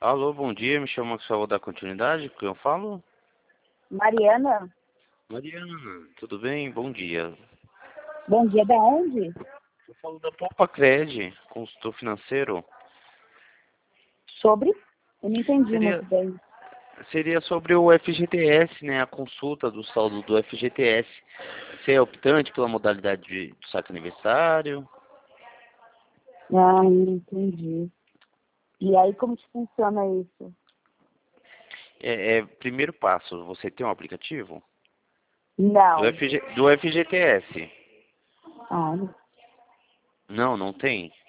Alô, bom dia. Me chamo Maxwell, vou dar continuidade. Com quem eu falo? Mariana, Mariana, tudo bem? Bom dia. bom dia, da onde? Eu falo da Poupa-Cred, consultor financeiro. Sobre? Eu não entendi Seria, muito bem. seria sobre o FGTS, né? A consulta do saldo do FGTS. Você é optante pela modalidade do saque aniversário? Ah, não entendi. E aí, como que funciona isso? Primeiro passo, você tem um aplicativo? Não. Do FGTS. Ah, Não, não tem?